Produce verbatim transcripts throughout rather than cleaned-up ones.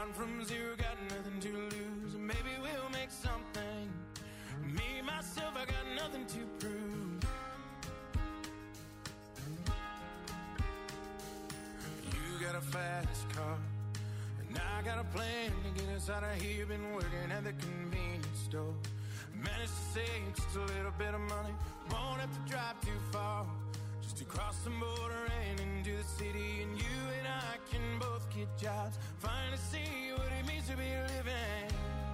starting from zero, got nothing to lose. Maybe we'll make something. Me, myself, I got nothing to prove. You got a fast car, and I got a plan to get us out of here. Been working at the convenience store. Managed to save just a little bit of money. Won't have to drive too far, just to cross the border and into the city. And you and I can both get jobs, finally see what it means to be living.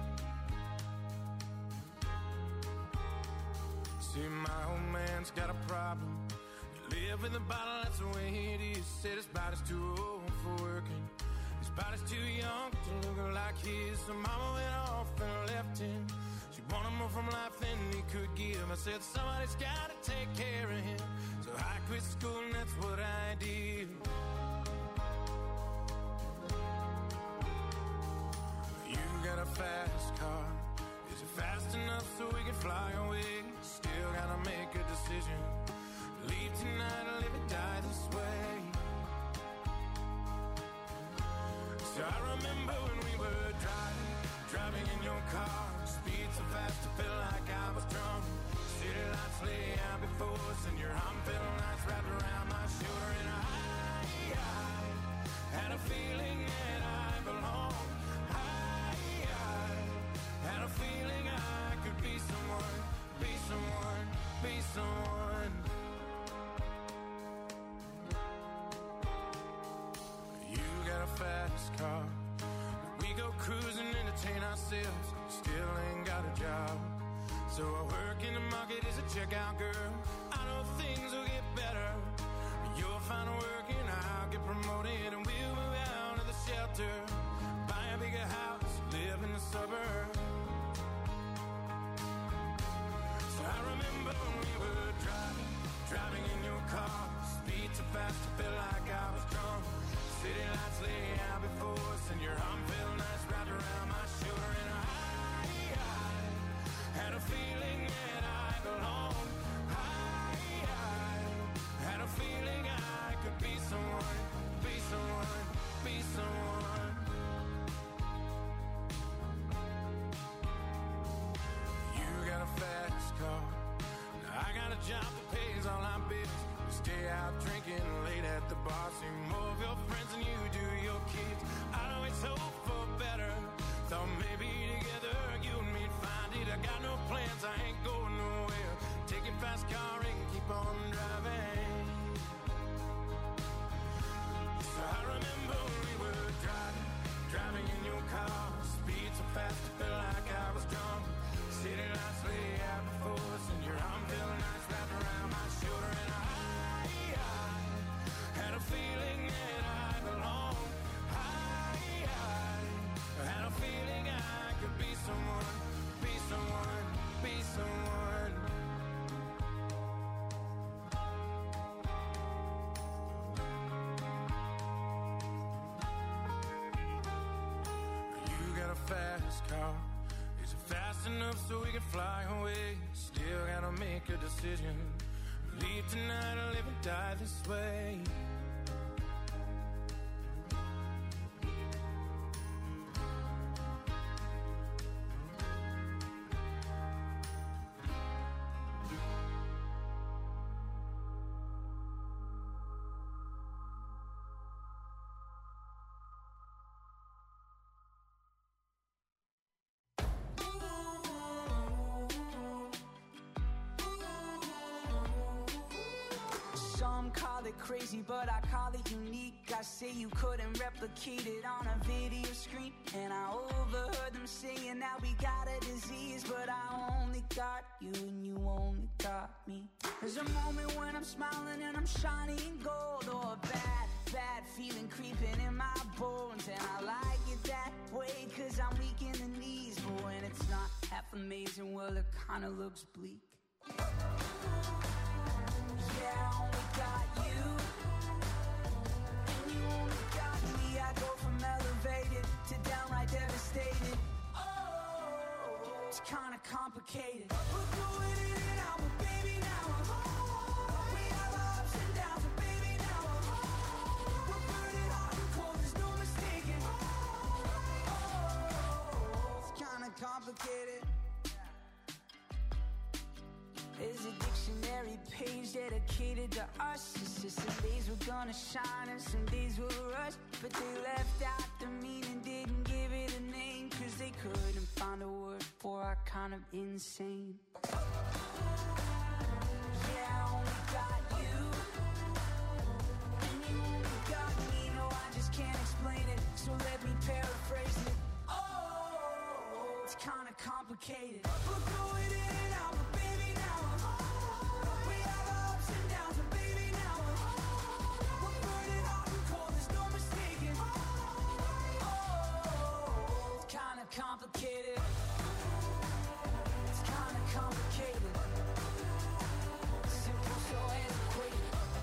See, my old man's got a problem. You live in the bottle, that's the way it is. Said his body's too old for working, his body's too young to look like his. So mama went off and left him. She wanted more from life than he could give. I said somebody's gotta take care of him, so I quit school and that's what I did. You got a fast car, is it fast enough so we can fly away? Still gotta make a decision, leave tonight or live and die this way. So I remember when we were driving, driving in your car. Speed so fast I felt like I was drunk. City lights lay out before us, and your arm felt nice wrapped around my shoulder. And I, I had a feeling that I belonged. I, I had a feeling I could be someone, be someone, be someone. You got a fast car, we go cruising, entertain ourselves. Still ain't got a job, so I work in the market as a checkout girl. I know things will get better, you'll find work and I'll get promoted, and we'll move out of the shelter, buy a bigger house, live in the suburbs. So I remember when we were driving, driving in your car. Speed so fast I felt like I was drunk. City lights lay out before us, and your arm felt nice wrapped around my shoulder. And I, I had a feeling that I belonged. I, I had a feeling I could be someone, be someone, be someone. You got a fast car, now I got a job that pays all our bills. We stay out drinking late at the bar, see more of your friends than you do your kids. I always hope for better, thought maybe together you and me'd find it. I got no plans, I ain't going nowhere. Take a fast car and keep on driving. So I remember when we were driving, driving in your car. Speed so fast I felt like I was drunk. City lights lay out before us, and your arm felt nice wrapped around my shoulder. And I, I had a feeling that I belonged. I, I had a feeling I could be someone, be someone, be someone. You got a fast car, is it fast enough so we can fly away? Still gotta make a decision, leave tonight or live and die this way. Some call it crazy, but I call it unique. I say you couldn't replicate it on a video screen, and I overheard them saying that we got a disease, but I only got you and you only got me. There's a moment when I'm smiling and I'm shining gold, or a bad, bad feeling creeping in my bones, and I like it that way cause I'm weak in the knees, but when it's not half amazing, well it kinda looks bleak. Yeah, I only got you, and you only got me. I go from elevated to downright devastated. Oh, it's kinda complicated. We're going in and out, but baby now I'm home. We have our ups and downs, but baby now I'm home. We're burning hot and cold, there's no mistaking. to us. It's just some days we're gonna shine and some days we'll rush. But they left out the meaning, didn't give it a name, cause they couldn't find a word for our kind of insane. Yeah, I only got you, and you only got me. No, I just can't explain it, so let me paraphrase it. Oh, it's kinda complicated. We're going in and out, but baby now we have our ups and downs, but baby now we're burning hot and cold, there's no mistaking. Oh, it's kinda complicated. It's kinda complicated. Simple, so antiquated.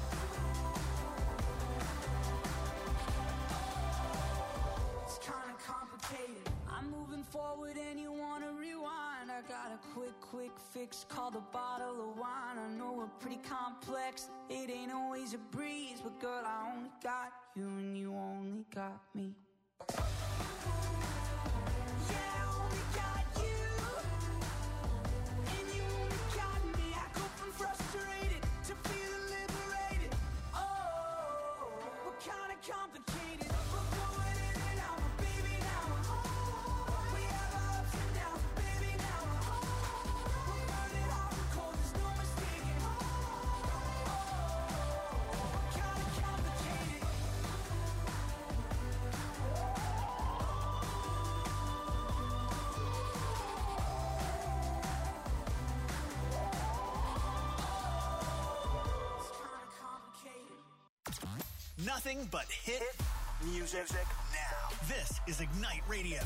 It's kinda complicated. I'm moving forward and you wanna rewind. I got a quick, quick fix called a bottle of wine. I know we're pretty complex, it ain't always a breeze, but girl, I only got you and you only got me. Yeah, I only got you, and you only got me. I go from frustrated to feeling liberated. Oh, we're kinda complicated. We're going in and out, but baby now we have our ups and downs, but baby now we're burning hot and cold, there's no mistaking. Oh, we're kinda complicated. It's kinda complicated. Nothing but hit music now. This is Ignite Radio.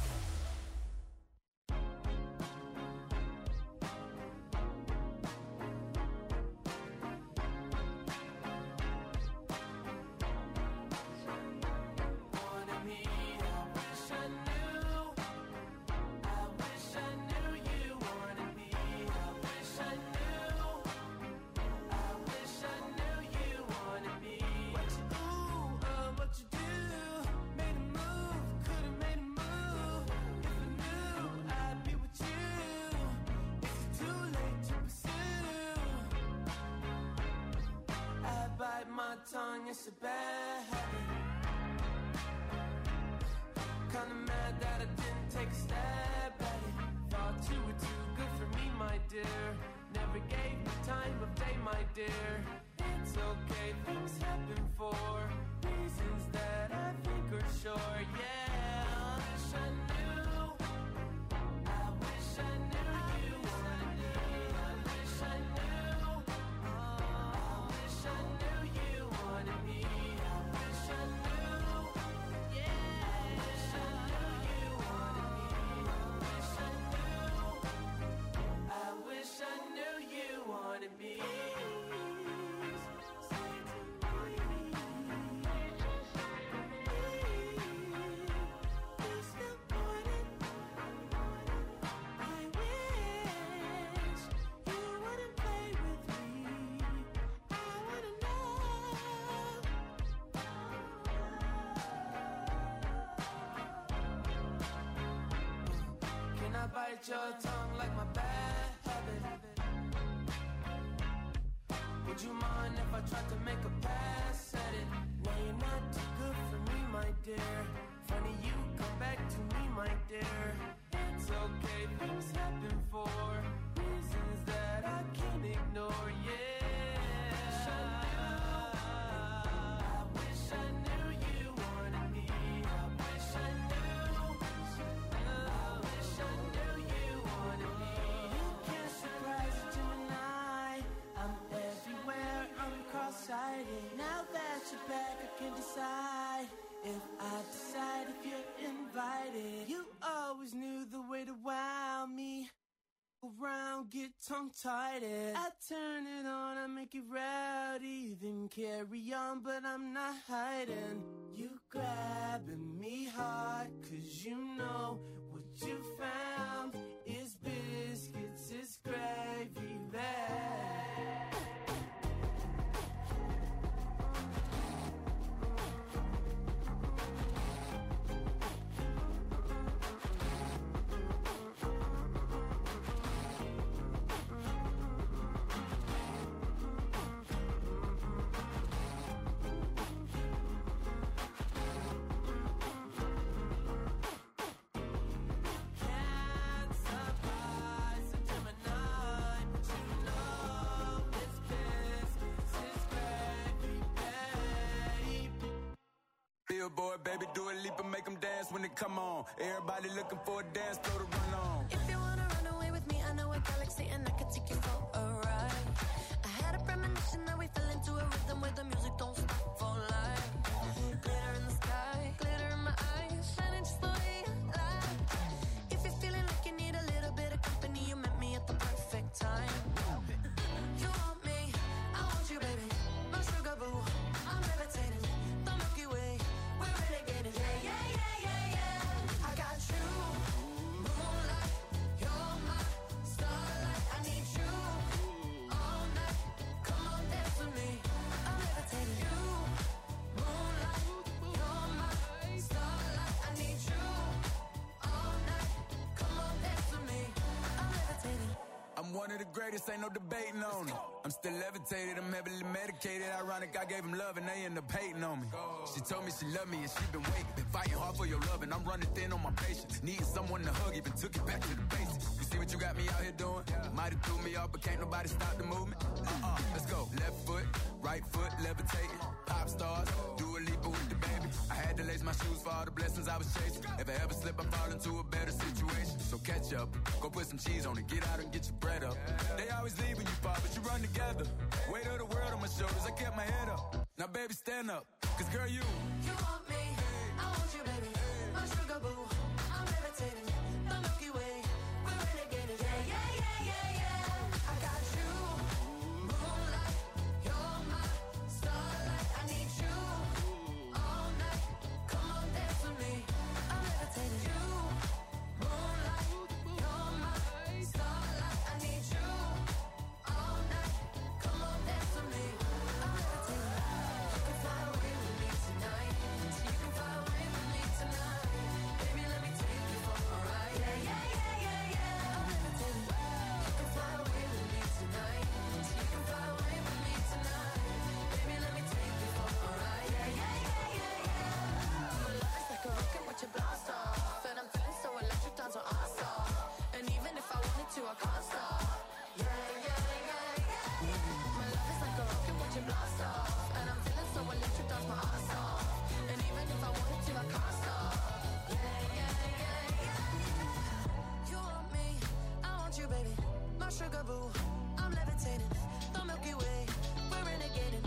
Wanted me, I wish I knew. I wish I knew you wanted me. I wish I knew. I wish I knew you wanted me. What you do, uh, what you do? Made a move, could've made a move. If I knew, I'd be with you. Is it too late to pursue? I bite my tongue, it's a bad habit. Kinda mad that I didn't take a stab at it. Thought you were too good for me, my dear. Never gave me time of day, my dear. It's okay, things happen for reasons that I think are sure. Yeah, I wish I knew. I wish I knew you wanted me. I wish I knew. I wish I knew you wanted me. I wish I knew. Yeah, I wish I knew you wanted me. I wish I knew. I wish I knew you wanted me. Can I bite your tongue like my bad habit? Would you mind if I tried to make a pass at it? No, you're not too good for me, my dear. Funny you come back to me, my dear. It's okay, things happen for reasons that I can't ignore. Yeah, I wish I knew you wanted me. I wish I knew. I wish I knew you wanted me. You can't surprise a Gemini. I'm everywhere, I'm cross-sighted. Now that you're back, I can decide if I decide if you're invited. You always knew the way to wow me. Around, get tongue-tied. I turn it on, I make it rowdy. Then carry on, but I'm not hiding. You grabbing me hard, cause you know what you found is biscuits, is gravy there. billboard, baby, do a leap and make them dance when they come on. Everybody looking for a dance floor to run on. If you wanna run away with me, I know a galaxy and I can take you for a ride. I had a premonition that we fell into a rhythm where the music don't stop for life. Glitter in the sky, glitter in my eyes, shining just the way you like. If you're feeling like you need a little bit of company, you met me at the perfect time. You want me, I want you, baby, my sugar boo. I'm levitating, the Milky Way, we're renegading. Yeah, yeah, yeah, yeah, yeah. I got you, moonlight, you're my starlight. I need you all night. Come on, dance with me. I'm levitating. You, moonlight, you're my starlight. I need you all night. Come on, dance with me. I'm levitating. I'm one of the greatest, ain't no debating on it. I'm still levitated, I'm heavily medicated. Ironic, I gave him love and they end up hating on me. She told me she loved me and she been waiting. Been fighting hard for your love and I'm running thin on my patience. Needing someone to hug, even took it back to the basics. You see what you got me out here doing? Might have threw me off, but can't nobody stop the movement. Uh-uh, let's go. Left foot, right foot, levitating. Pop stars, do a leap with the baby. I had to lace my shoes for all the blessings I was chasing. If I ever slip, I fall into a better situation. So catch up, go put some cheese on it, get out and get your bread up. They always leaving you far, but you run together. Weight of the world on my shoulders, I kept my head up. Now baby, stand up, cause girl, you You want me, I want you, baby, my sugar boo. I'm levitating, the Milky Way, we're renegading. Yeah, yeah, yeah, yeah, yeah. I got you, moonlight, you're my starlight. I need you all night. Come on, dance with me. I'm levitating. You, moonlight, you're my starlight. I need you all night. Come on, dance with me. I'm levitating. You can fly away with me tonight. You can fly away with me tonight. Baby, let me take you for a ride. Yeah, yeah, yeah, yeah, yeah. I'm levitating. You can fly away with me tonight. You can fly away with me tonight. Baby, let me take you for a ride. Yeah, yeah, yeah, yeah, yeah. My love is like a rocket, watch it blast off. And I'm feeling so electric, dance on our stop. And even if I wanted to, I can't stop. Yeah, yeah, yeah, yeah. My love is like a rocket, watch it blast off. And I'm feeling so electric, dance my ass off. And even if I wanted to, I can't stop. Yeah, yeah, yeah, yeah. You want me, I want you, baby, my sugar boo. I'm levitating, the Milky Way, we're renegading.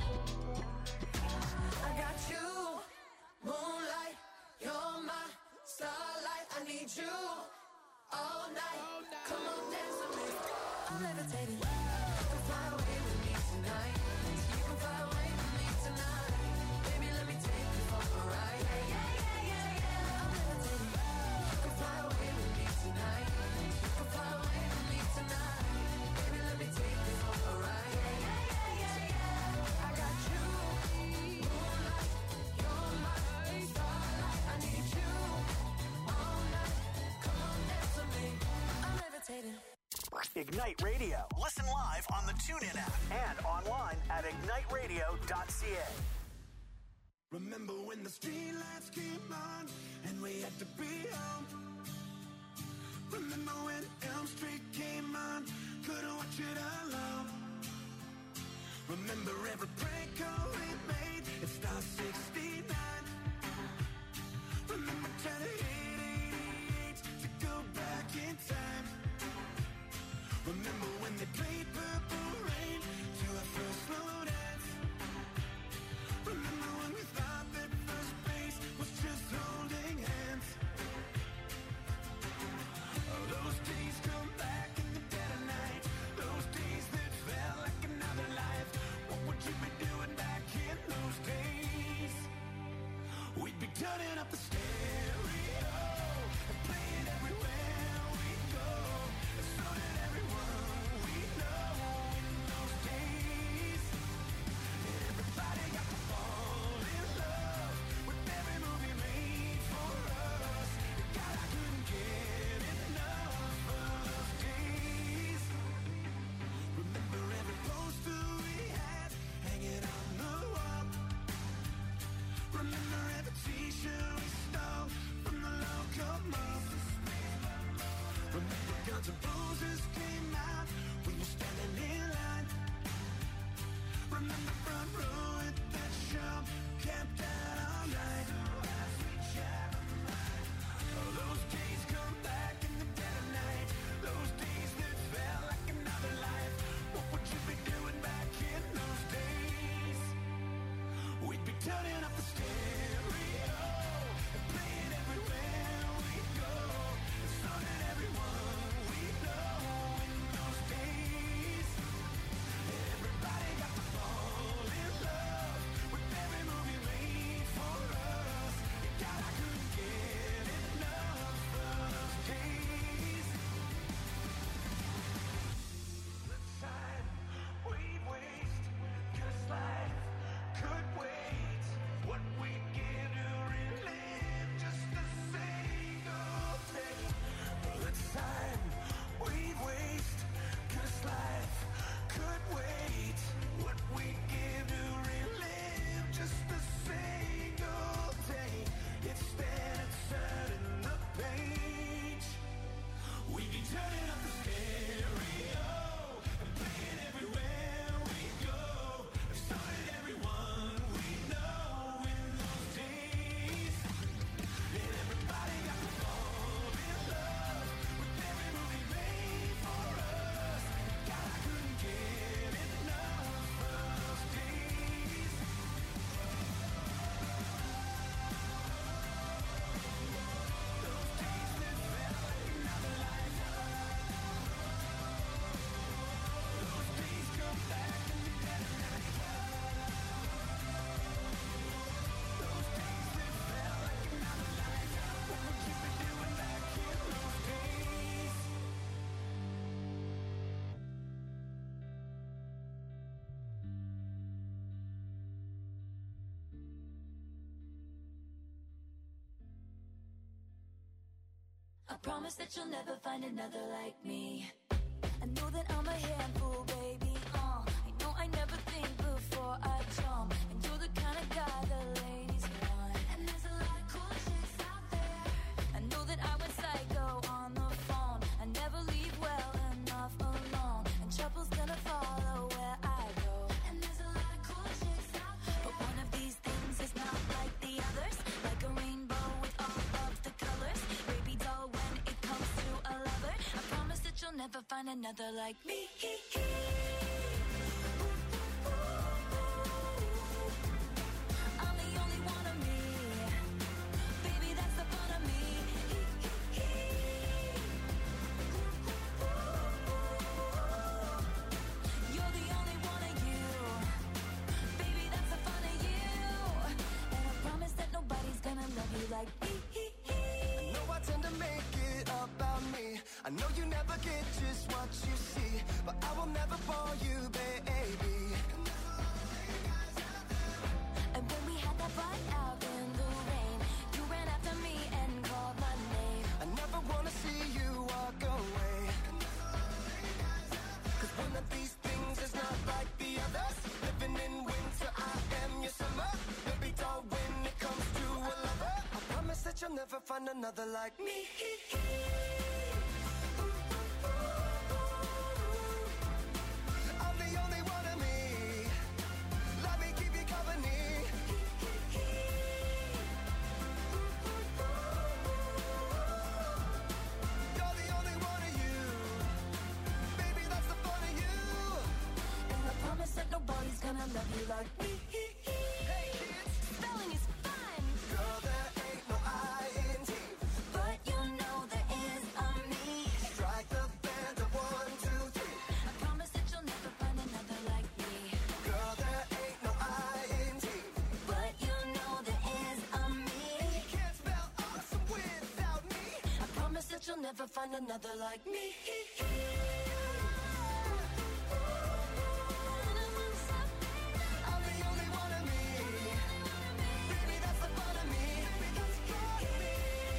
I got you, moonlight, you're my starlight. I need you all night. Come on, dance with me. I'm levitating. You can fly away with me tonight. You can fly away with me tonight. Baby, let me take you for a ride. Yeah, yeah, yeah, yeah, yeah. I'm levitating. You can fly away with me tonight. You can fly away with me tonight. Baby, let me take you for a ride. Yeah, yeah, yeah, yeah, yeah. I got you, moonlight, you're my starlight. I need you all night. Come on, dance with me. I'm levitating. Ignite Radio. Listen live on the TuneIn app and online at ignite radio dot c a. remember when the streetlights came on and we had to be home. Remember when Elm Street came on, couldn't watch it alone. Remember every prank call we made at Star sixty-nine. Remember trying to hit eighty-eight to go back in time. Remember when they played Purple Rain to our first slow dance. Remember when we thought that first base was just holding hands. Oh, those days come back in the dead of night. Those days that felt like another life. What would you be doing? turning up the stereo and playing everywhere we go. It's something everyone we know in those days. Everybody got to fall in love with every movie made for us. God, I couldn't get enough of those days. Let's sign, we waste, 'cause life could wait. What we give to relive just a single day. Let's sign, we waste, 'cause life could wait. What we give to relive just a single day. It's then it's turning the page. We be turning up the stereo and playing everywhere we go. It started everyone we know in those days. And everybody got to fall in love with every movie made for us. God, I couldn't get enough of those days. Those days that felt like another lifetime. Those days come back and be better anytime. Those days that felt like another lifetime. What would you be doing back in those days? I promise that you'll never find another like me. I know that I'm a handful, baby. Uh, I know I never think before I jump, and you're the kind of guy the ladies want. And there's a lot of cool chicks out there. I know that I went psycho on the phone. I never leave well enough alone, and trouble's gonna follow where I go. And there's a lot of cool chicks out there, but one of these things is not like the others. Like a rainbow with all of the colors. Baby doll, when it comes to a lover, I promise that you'll never find another like me. I'm the only one of me. Baby, that's the fun of me. You're the only one of you. Baby, that's the fun of you. And I promise that nobody's gonna love you like me. I know I tend to make it about me. I know you never get just what you see, but I will never bore you, baby. And when we had that fight out in the rain, you ran after me and called my name. I never wanna see you walk away. 'Cause one of these things is not like the others. Living in winter, I am your summer. Baby doll, when it comes to a lover, I promise that you'll never find another like me. I'm the only one of me. Let me keep you company. You're the only one of you. Baby, that's the fun of you. And I promise that nobody's gonna love you like me. Hey kids, Spelling is fun, girl, there ain't no I in T. but you know there is a me. Strike the band of one, two, three. I promise that you'll never find another like me. Girl, there ain't no I in T. But you know there is a me. You can't spell awesome without me. I promise that you'll never find another like me. I'm the only one of me. Baby, that's the fun of me. That's the fun of me.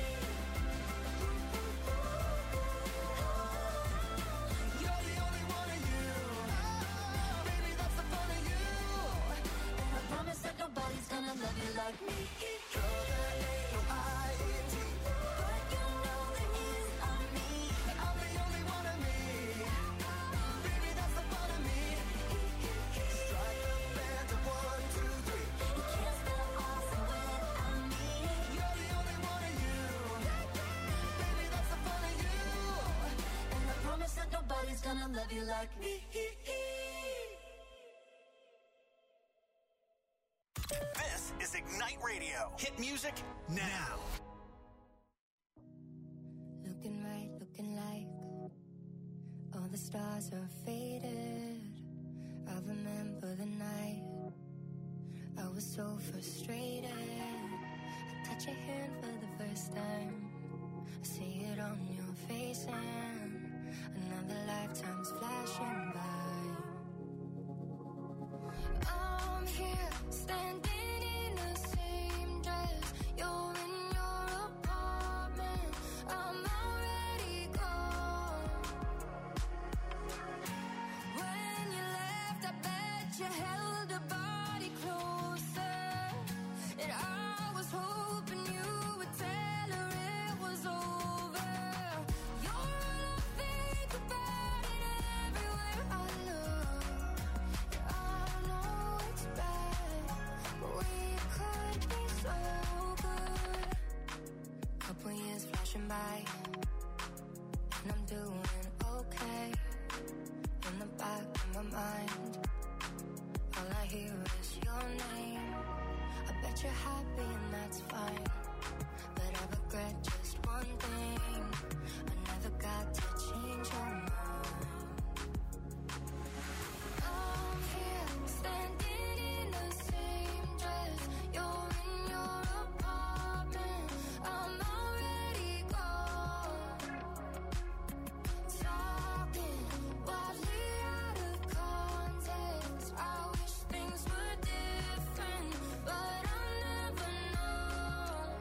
You're the only one of you. Baby, that's the fun of you. And I promise that nobody's gonna love you like me. Girl, there ain't no I in T. But you know there is a me. I'm the only one of me. Baby, that's the fun of me. Strike the band of one, two, three. You can't spell awesome without me. You're the only one of you. Baby, that's the fun of you. And I promise that nobody's gonna love you like me. This is Ignite Radio. Hit music now. Looking right, looking like all the stars are faded. I remember the night I was so frustrated. I touch your hand for the first time. I see it on your face and another lifetime's flashing by. I'm here, standing in the same dress. You're in your apartment. I'm already gone. When you left, I bet you held a body closer. And I was hoping you would tell her it was over. You're all I think about and everywhere I look. Yeah, I know it's bad, but we could be so good. Couple years flashing by, and I'm doing okay. In the back of my mind, all I hear is your name. I bet you're happy and that's fine, but I regret just one thing. I never got to change your mind. I'm here, standing in the same dress. You're in your apartment. I'm already gone. Talking wildly out of context. I wish things were different, but I'll never know.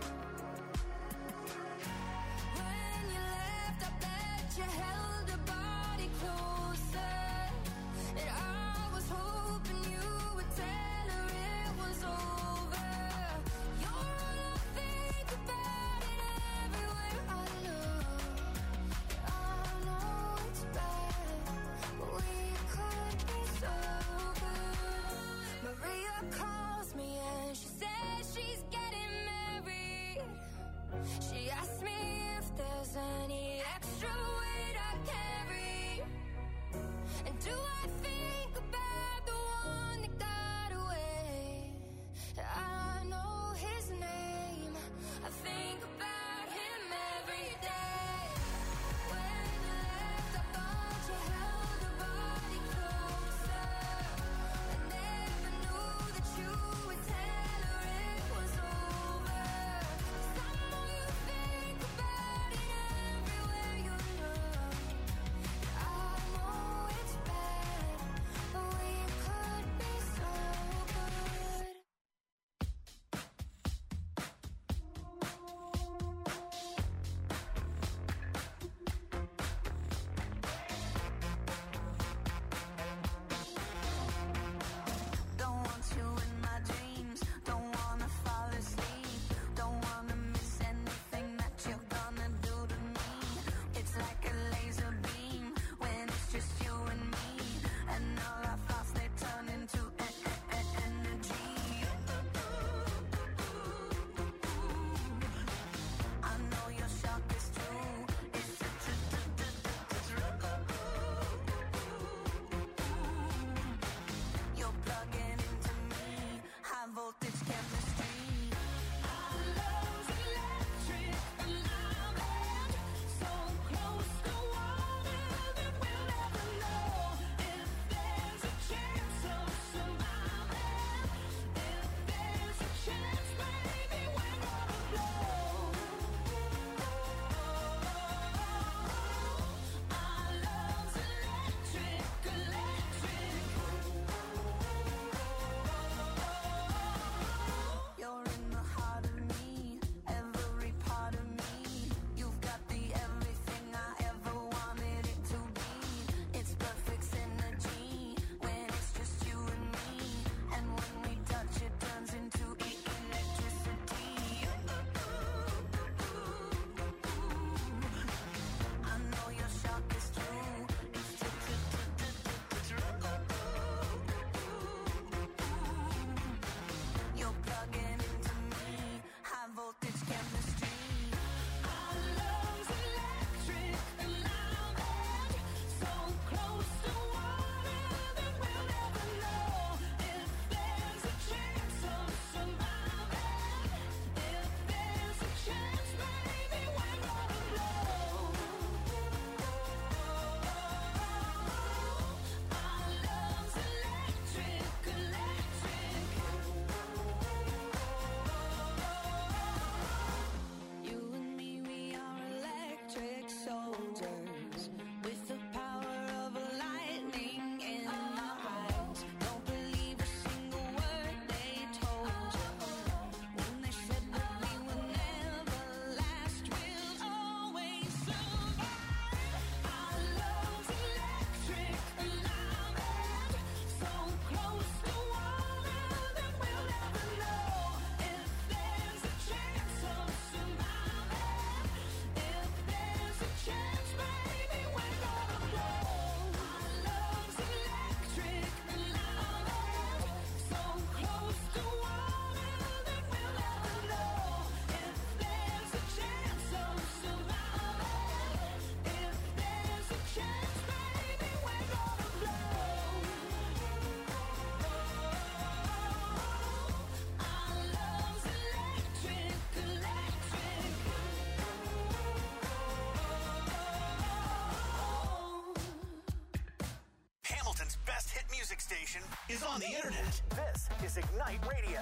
station is on the internet. This is Ignite Radio.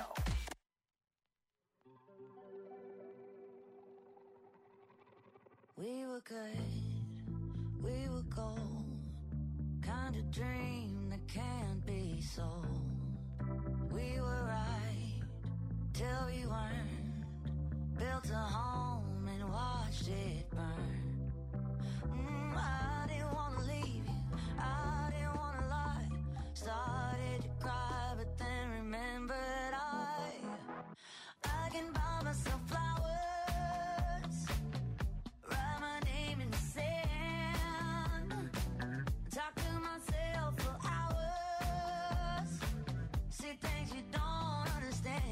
We were good, we were gold, kind of dream that can't be sold. We were right till we weren't, built a home and watched it burn. Mm, I didn't want to leave you, I didn't want to lie. Started to cry, but then remembered I, I can buy myself flowers, write my name in the sand, talk to myself for hours, see things you don't understand.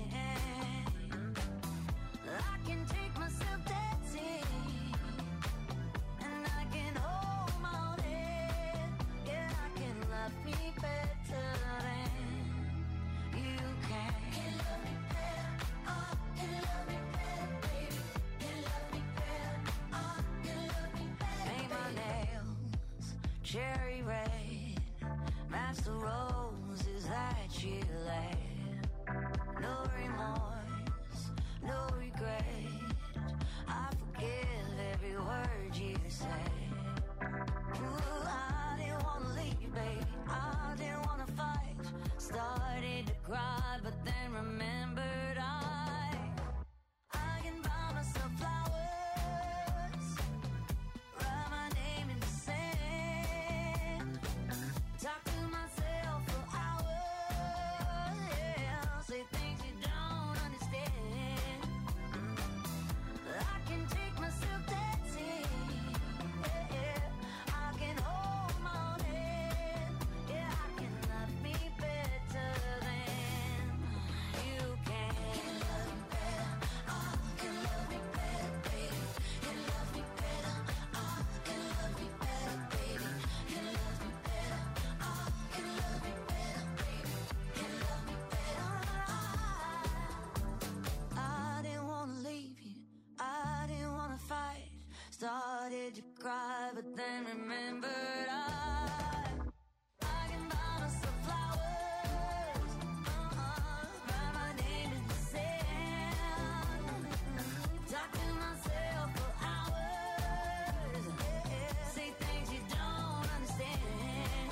I can take myself dancing, and I can hold my own head. Yeah, I can love me better than you can. Can love me better, oh, can love me better, baby. Can love me better, oh, can love me better. Paint my nails cherry red, match the roses that you laid. No remorse, no regret. I forgive every word you say. Ooh, I didn't want to leave, baby. I didn't want to fight. Started to cry, but then remembered I, I can buy myself flowers, write my name in the sand, talk to myself for hours, yeah, say things you don't understand. I can take myself dancing, yeah, yeah. I can hold my own head, yeah, I can love me better than you can. Can love me better, oh, can love me better, baby. Can love me better, oh, can love me better, baby. Can love me better, oh, can love me better, baby. Can love me better, oh. I didn't want to leave you, I didn't want to fight. Started to cry, but then remembered I, I can buy myself flowers, uh-uh, write my name in the sand, talk to myself for hours, yeah, say things you don't understand.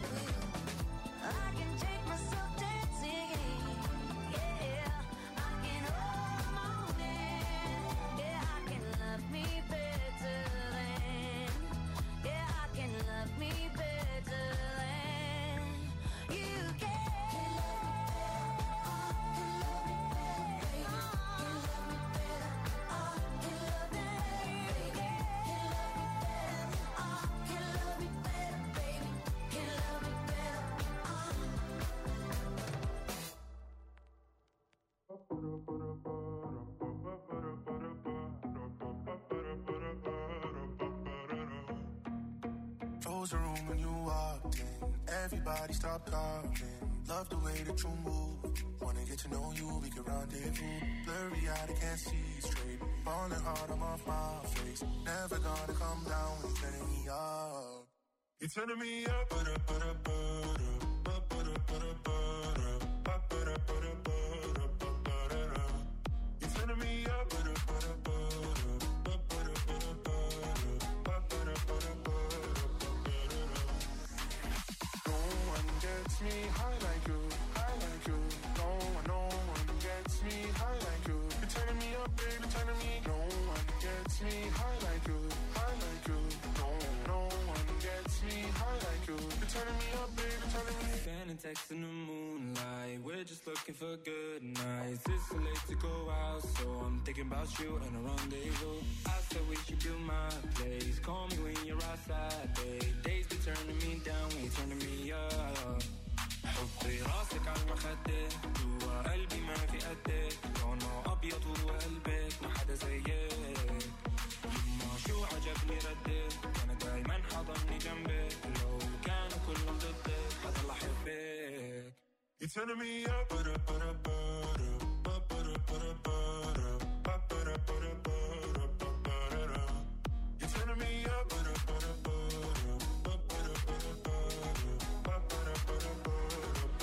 I can take myself dancing, yeah, I can hold my own hand, yeah, I can love me better than, yeah, I can love me better than you can. Close the room when you walked in. Everybody stop talking. Love the way that you move. Wanna get to know you, we can rendezvous. Blurry eyed, I can't see straight. Falling hard, I'm off my face. Never gonna come down when you're turning me up. You're turning me up. Butter, butter, butter. Butter, butter, butter. Butter, butter, butter. Butter. You're turning me up. Butter, butter, butter. Butter, butter, butter. Butter, butter, butter. No one gets me high like you, high like you. No one, no one gets me high like you. You're turning me up, baby, turning me. No one gets me high like you, high like you. No, no one gets me high like you. You're turning me up, baby, turning me. Sending texts in the moonlight. We're just looking for good nights. It's so late to go out, so I'm thinking about you and a rendezvous. I said we should build my place. Call me when you're outside, babe. Days be turning me down, when you're turning me up. حطي راسك على المخدة جوا قلبي ما في قدك لونه أبيض وقلبك ما حدا زيك يما شو عجبني ردك أنا دايما حضني جنبك لو كانوا كلهم ضدك حضل أحبك. You're turning me up, butter, butter, butter, butter, butter, butter, butter, butter, butter, butter. You're turning me up, butter, butter, butter, butter, butter, butter, butter, butter, butter.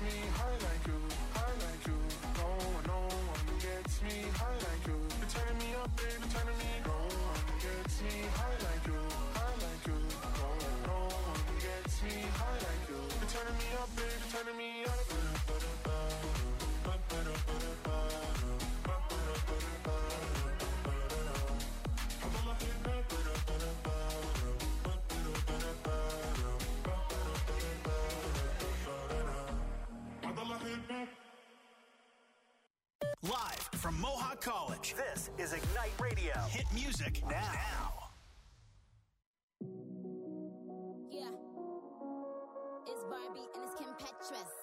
me high like you, high like you. No one, no one gets me high like you. You're turning me up, baby, turning me. No one gets me high like you, high like you. No one, no one gets me high like you. You're turning me up, baby, turning me up. Live from Mohawk College, this is Ignite Radio. Hit music now. now. Yeah. It's Barbie and it's Kim Petras.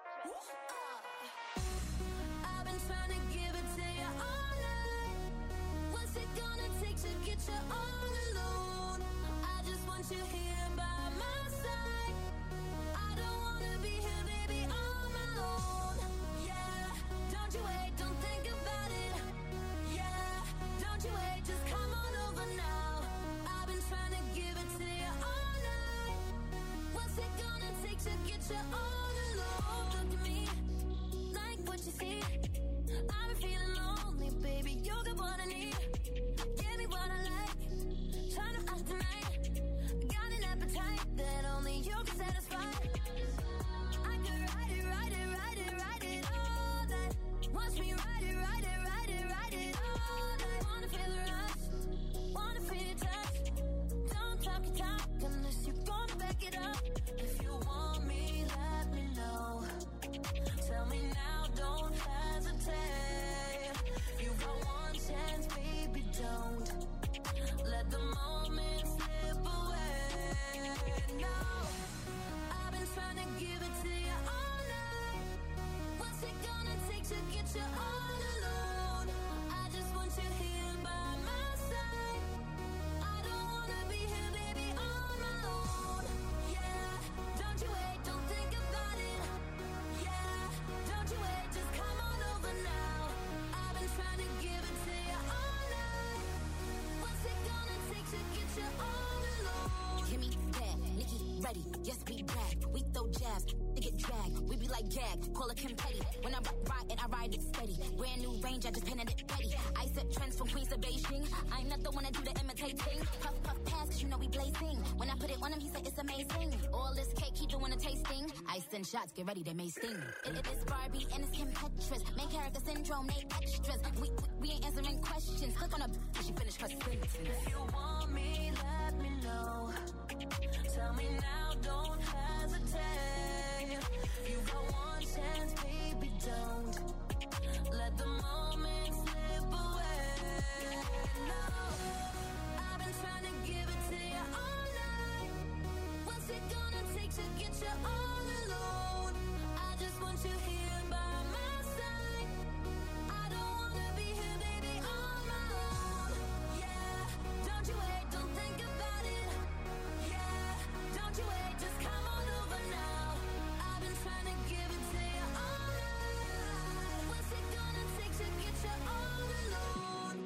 I've been trying to give it to you all night. What's it gonna take to get you all alone? I just want you here by my side. I don't wanna be here, baby, on my own. Yeah, don't you wait, don't think about it. Yeah, don't you wait, just come on over now. I've been trying to give it to you all night. What's it gonna take to get you all alone? Look at me, like what you see. I've been feeling lonely, baby, you got what I need. Give me what I like, trying to act tonight. Got an appetite that only you can satisfy. I could ride it, ride it, ride it, ride it all night. Watch me ride it, ride it, ride it, ride it all night. Wanna feel the rush, wanna feel your touch. Don't talk your talk unless you gonna back it up. If you want me, let me know. Tell me now, don't hesitate. You got one chance, baby, don't let the moment slip away. No, I've been trying to give it to you all night. What's it gonna take to get you all alone? I just want you here by my side. I don't wanna be here, baby, on my own. Yeah, don't you wait, don't think about it. Yeah, don't you wait, just come on over now. I've been trying to give it to you all night. What's it gonna take to get you all alone? Kimmy, bad, Nikki, ready, yes, we back. We throw jabs, they get dragged. We be like gag, call it Kim Petty. When I ride and I ride it steady. Brand new range, I just painted it ready. I set trends from Queens to Beijing. I'm not the one to do the imitating. Puff, puff, pass, cause you know we blazing. When I put it on him, he said it's amazing. All this cake, he doing a tasting. Ice and shots, get ready, they may sting. It, it is Barbie and it's Kim Petras. Main character syndrome, they extras. We, we, we ain't answering questions. Click on a till she finish her sentence. If you want me, let me know. Tell me now, don't hesitate. You got one chance, baby, don't let the moment slip away. No, I've been trying to give it to you all night. What's it gonna take to get you all alone? I just want you here by my side. I don't wanna be here, baby, on my own. Yeah, don't you wait, don't think about it. Yeah, don't you wait, just come on over now. I've been trying to give it to you all night. What's it gonna take to get you all alone?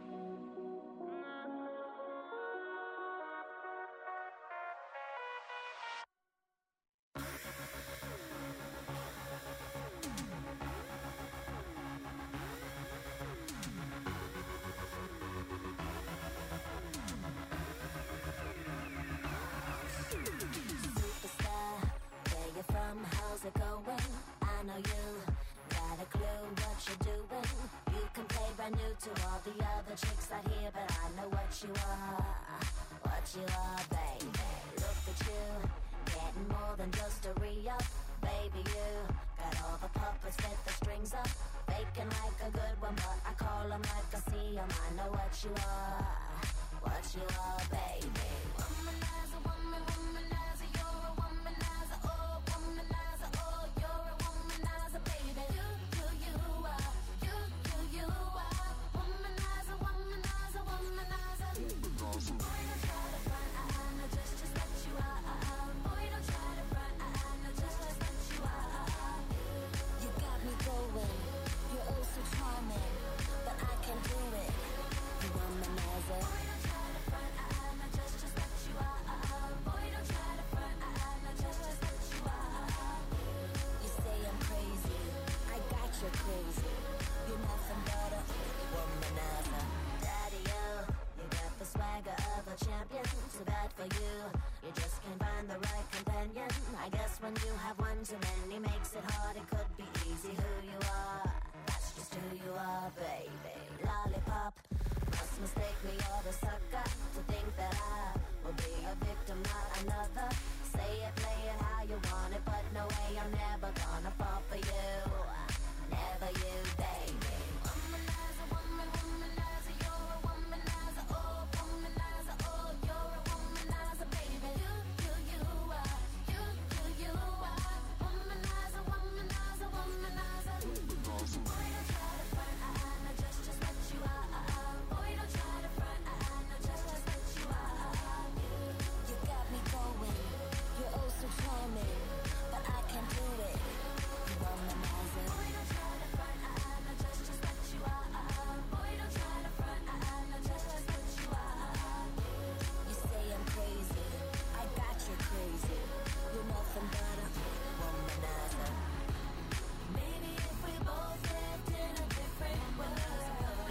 Superstar, where you from? How's it going? I know you got a clue what you're doing. You can play brand new to all the other chicks out here, but I know what you are, what you are, baby. Look at you, getting more than just a re-up. Baby, you got all the puppets with the strings up. Faking like a good one, but I call them like I see them. I know what you are, what you are, baby. Womanizer, woman, womanizer, you're a womanizer, oh, womanizer, oh, you're a womanizer, baby. You, you, you are, you, you, you are. Womanizer, womanizer, womanizer. Boy, don't try to front, I, I know just, just what you are. Boy, don't try to front, I, I know just, just what you are. You got me going, you're oh so charming, but I can do it. You womanizer. Boy, don't try to front, I Nobody makes it hard, it could be easy. Who you are, that's just who you are, baby. Lollipop, must mistake me, you're the sucker, to think that I will be a victim, not another. Say it, play it how you want it, but no way, I'm never gonna fall for you. Never you, baby. Womanizer, woman, womanizer, you're a womanizer, oh, womanizer, oh, you're a womanizer, baby. You, you, you are, you, you, you are. Womanizer, womanizer, womanizer. Boy, don't try to front, I, I know just, just what you are. Boy, don't try to front, I, I know just, just what you are. You got me going, you're oh so charming, but I can't do it. You womanizer. Boy, don't try to front, I, I know just, just what you are. Boy, don't try to front, I, I know just, just what you are. You say I'm crazy, I got you crazy. You're nothing but a womanizer. Maybe if we both lived in a different world,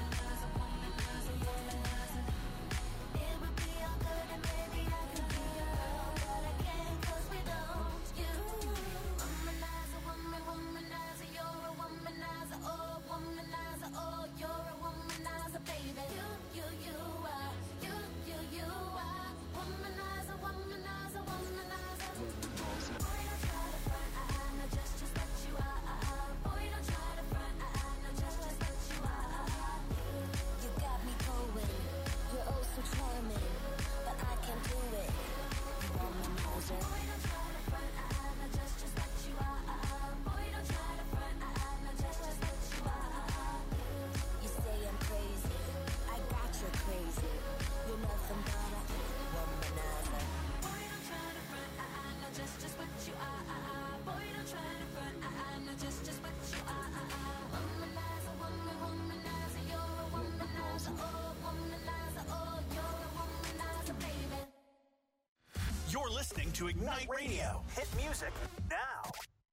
it would be all good and maybe I could be your girl, but I can't 'cause we don't. You womanizer, woman, womanizer, you're a womanizer, oh, womanizer, oh, you're a womanizer, baby. You, you, you are, you, you, you are. Womanizer, womanizer, womanizer. Boy, don't try to front, I, I know just, just what you are. Boy, don't try to front, I, I know just, just what you are. You got me going, you're oh so charming, but I can't do it. You womanizer. Boy, don't try to front, I, I know just, just what you are. Boy, don't try to front, I, I know just, just what you are. You say I'm crazy, I got you crazy. You're nothing but a womanizer. Boy, don't try to front, I, I know just, just what you are. Boy, don't try to front, I, I know just, just what you are. Womanizer, woman, womanizer, you're a womanizer, oh, womanizer, oh, you're a womanizer, baby. You're listening to Ignite Radio. Hit music now.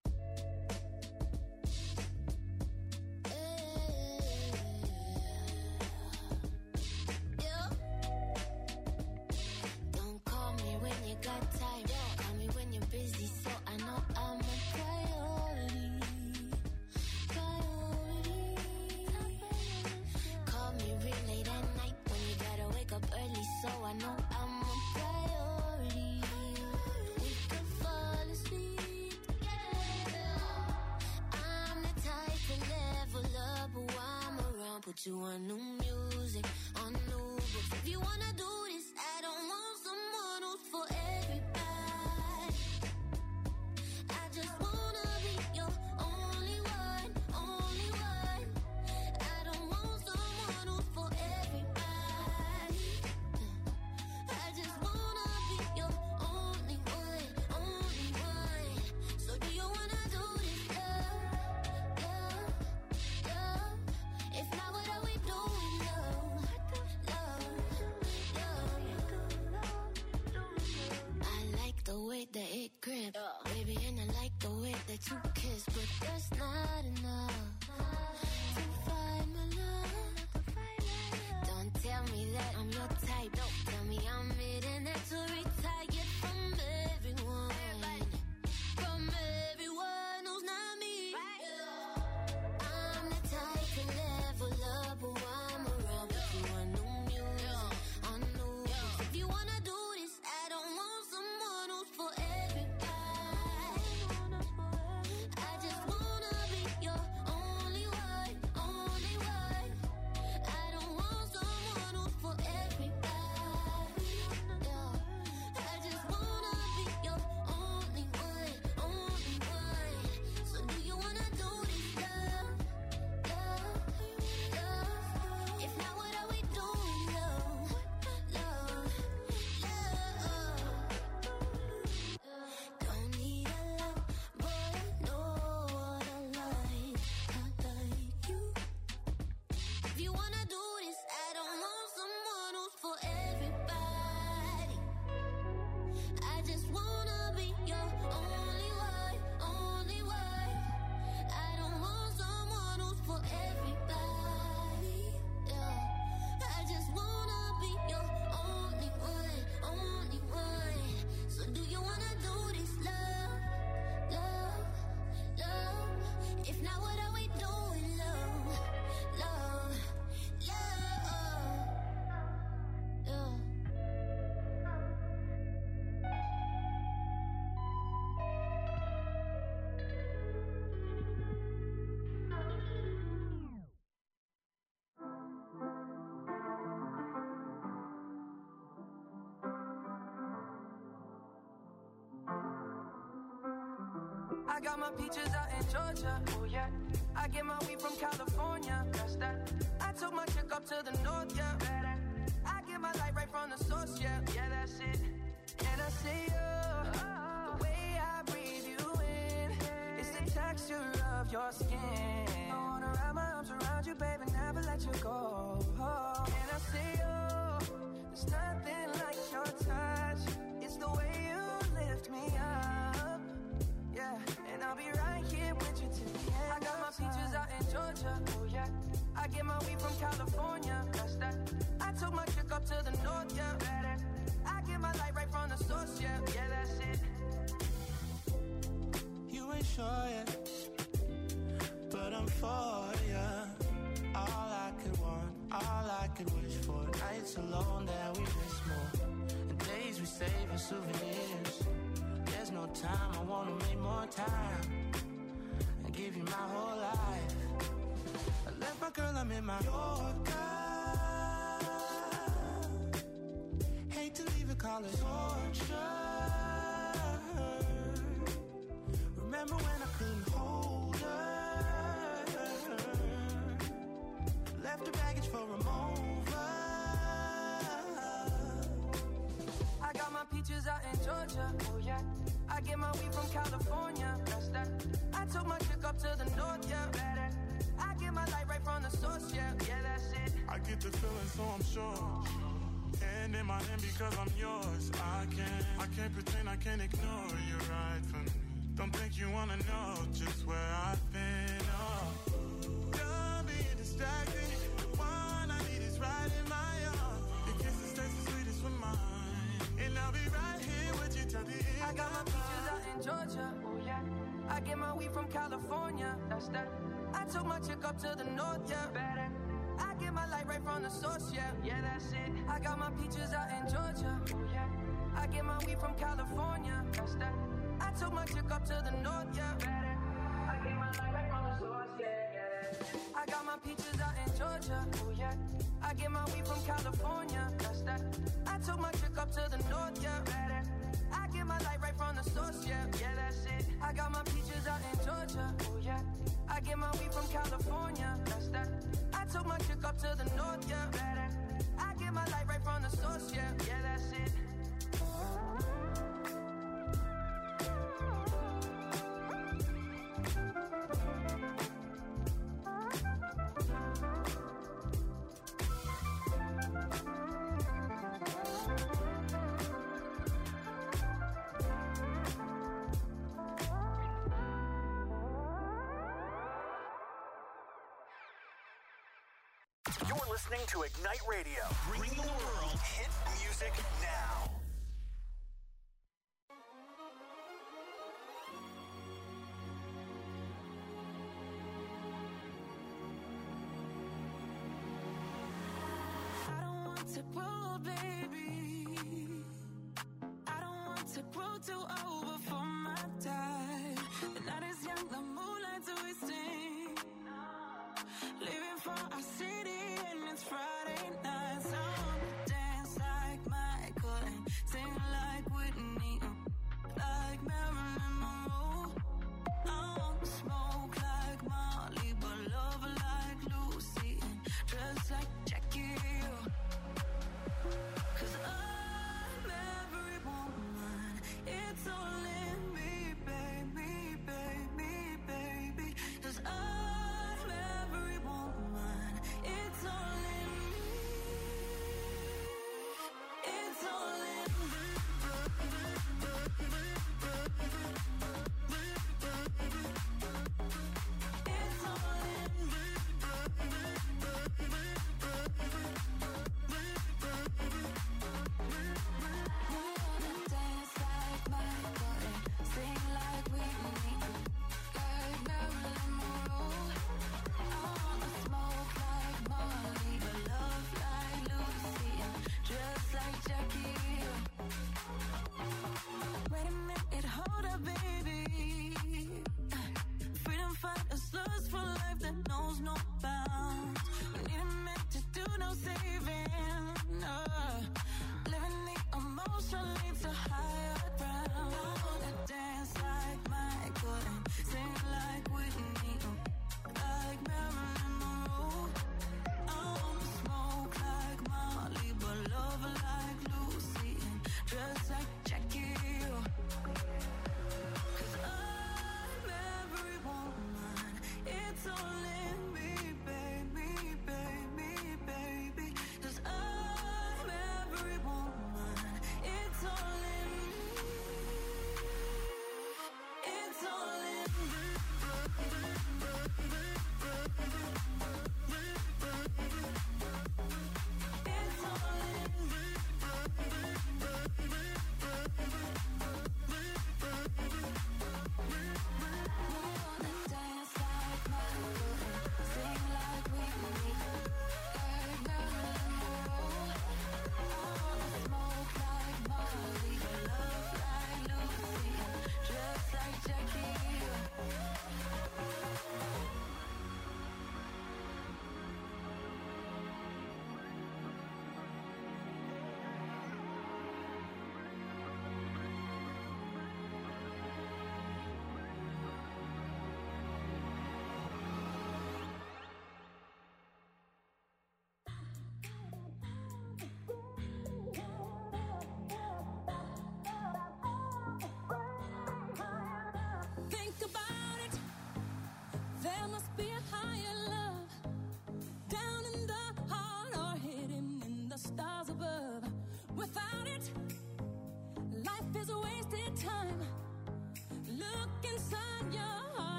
Don't call me when you got time. Call me when you're busy, so I know I'm a priority. Priority. Call me real late at night when you gotta wake up early, so I know I'm a priority. We could fall asleep together. I'm the type to level up while I'm around. Put you on new music, on new books. If you wanna do this, I don't want someone who's for everybody. I just wanna be your only one, only one. I don't want someone who's for everybody. I just wanna be your only one, only one. So do you wanna do this, love, love, love? If not, what are we doing, love, love, love? I got my peaches out in Georgia, oh yeah. I get my weed from California, that's that. I took my chick up to the north, yeah. Better. I get my light right from the source, yeah. Yeah, that's it. And I say, oh, the way I breathe you in, it's the texture of your skin. I wanna wrap my arms around you, baby, never let you go. Oh. And I say, oh, there's nothing like your touch. It's the way you lift me up, yeah. And I'll be right here with you till the end. I got my peaches out in Georgia, oh yeah. I get my weed from California, that's that. I took my chick up to the north, yeah. Better. I get my light right from the source, yeah. Yeah, that's it. You ain't sure yet, but I'm for ya. All I could want, all I could wish for. Nights alone that we miss more, and days we save as souvenirs. There's no time, I wanna make more time and give you my whole life. I left my girl, I'm in my Yorker. Hate to leave it, call it torture. Remember when I couldn't hold her? Left the baggage for a mover. I got my peaches out in Georgia, oh yeah. I get my weed from California, that's that. I took my chick up to the north, yeah. Better. I get my light right from the source, yeah. Yeah, that's it. I get the feeling, so I'm sure. And in my hand because I'm yours. I can't, I can't pretend, I can't ignore you right from me. Don't think you wanna know just where I've been. Oh, don't be distracted. The one I need is right in my arms. Your kisses taste the sweetest with mine, and I'll be right here with you till the end. I got my peaches out in Georgia, oh yeah. I get my weed from California, that's that. I took my chick up to the north, yeah. Better. I get my light right from the source, yeah. Yeah, that's it. I got my peaches out in Georgia, oh yeah. I get my weed from California, that's that. I took my chick up to the north, yeah. Better. I get my light right from the source, yeah, yeah. I got my peaches out in Georgia, oh yeah. I get my weed from California, that's that. I took my chick up to the north, yeah. Better. I get my light right from the source, yeah. Yeah, that's it. I got my peaches out in Georgia, oh yeah. I get my weed from California, that's that. I took my chick up to the north, yeah. Better. I get my light right from the source, yeah. Yeah, that's it. Listening to Ignite Radio. Bring the world hit music now. I don't want to grow, baby. I don't want to grow too old before my time. The night is young, the moonlight's twisting. Living for our city. It's Friday night, so I wanna dance like Michael and sing like Whitney, like Marilyn Monroe. I wanna smoke like Molly, but love like Lucy and dress like Jackie. 'Cause I'm every woman, it's all in me, baby, baby, baby. 'Cause I'm every woman, it's all. Emotion leads to higher ground. I wanna dance like Michael and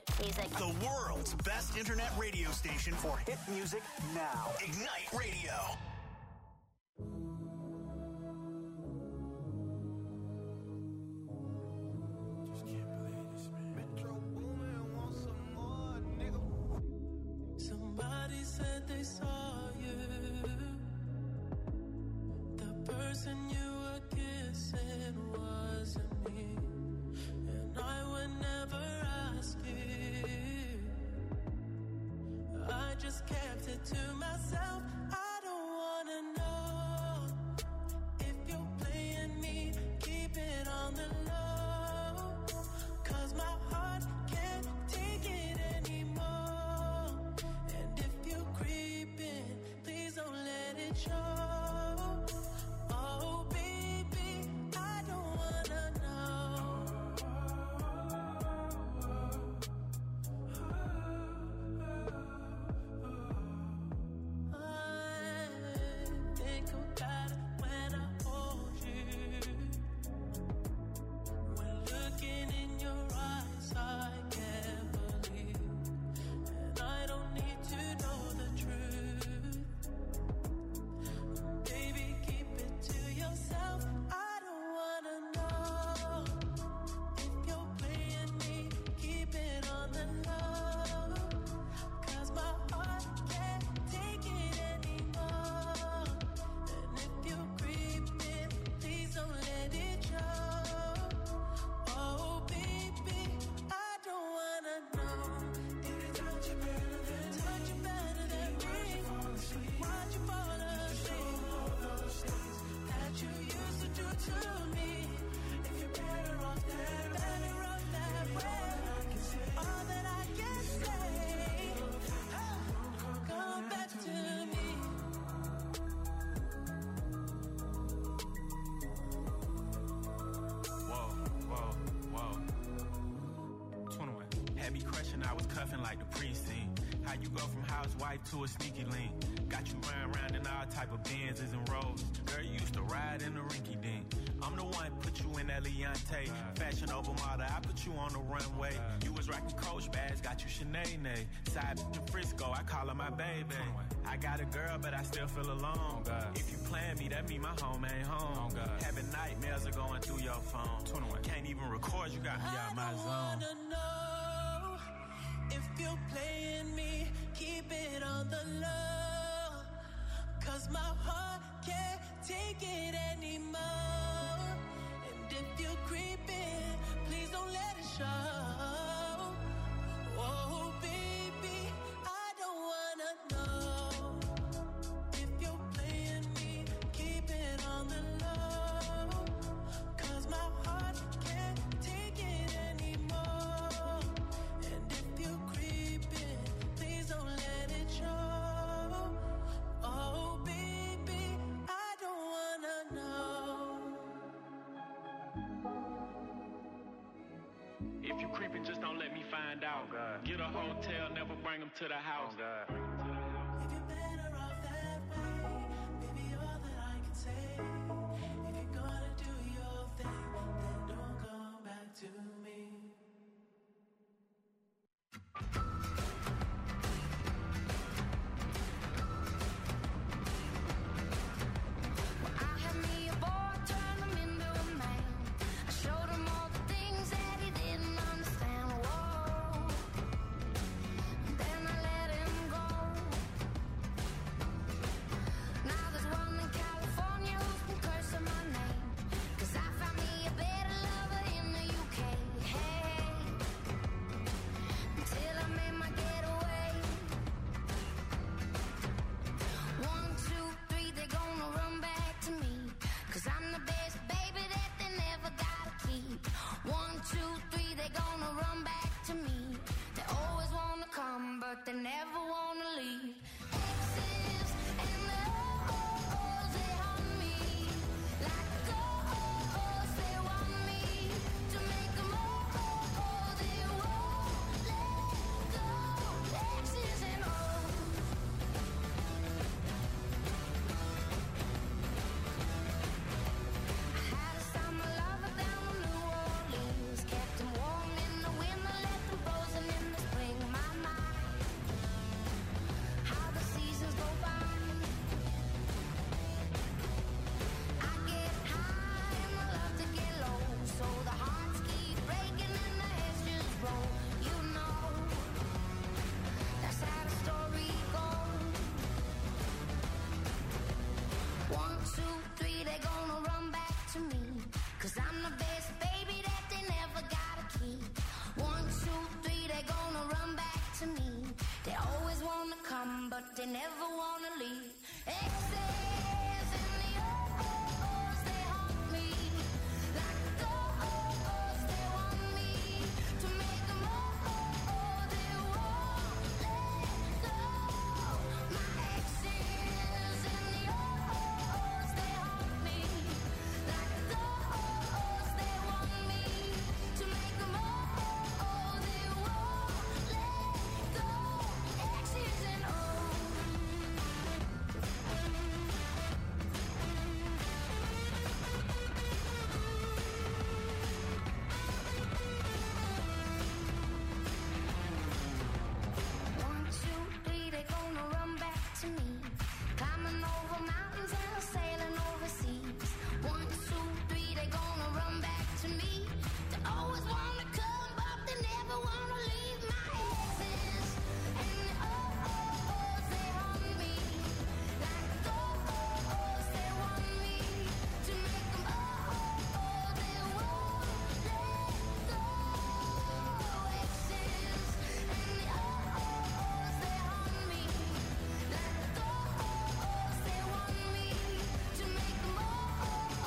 music. The world's best internet radio station for hit music now. Ignite Radio. Somebody said they saw you. The person you were kissing wasn't me. And I would never ask you. I just kept it to myself. I don't wanna know if you're playing me. Keep it on the low. Cause my heart can't take it anymore. And if you're creeping, please don't let it show. Oh baby, I don't wanna know. I think about it when I hold you. When looking in your eyes, I can't believe. And I don't need to know the truth. Baby, keep it to yourself. I don't wanna know if you're playing me. Keep it on the low. Cause my heart can't take it anymore. And if you're creeping, please don't let it show. Oh baby, I don't wanna know. Did it touch you better than me? Touch you better than me? Watch you fall asleep. That you used to do to me. If you're better off that, better off that way. All that I can say, come back to me. Whoa, whoa, whoa. twenty-one. Had me crushing, I was cuffing like the precinct. How you go from housewife to a sneaky link? Got you round round in all type of Benzes and Rolls. Girl, you used to ride in the rinky dink. I'm the one put you in that Leontay. Fashion over model, I put you on the runway. You was rocking Coach bags, got you Sinead. Side to Frisco, I call her my baby. I got a girl, but I still feel alone. If you plan me, that mean my home ain't home. Having nightmares are going through your phone. Can't even record, you got me out my I zone. wanna know if you're playing me. Keep it on the low. Cause my heart can't take it anymore. And if you're creeping, please don't let it show. Oh baby, I don't wanna know if you're playing me. Keep it on the low. Cause my heart can't take it anymore. And if you're creeping, please don't let it show. Oh baby, I don't wanna know. If you creeping, just don't let me find out. Get a hotel, never bring them to the house. If you're better off that way, baby, all that I can say. If you're gonna do your thing, then don't come back to me. I had me a boy, turned him into a man. I showed him all the things that he didn't understand. Whoa. Then I let him go. they never want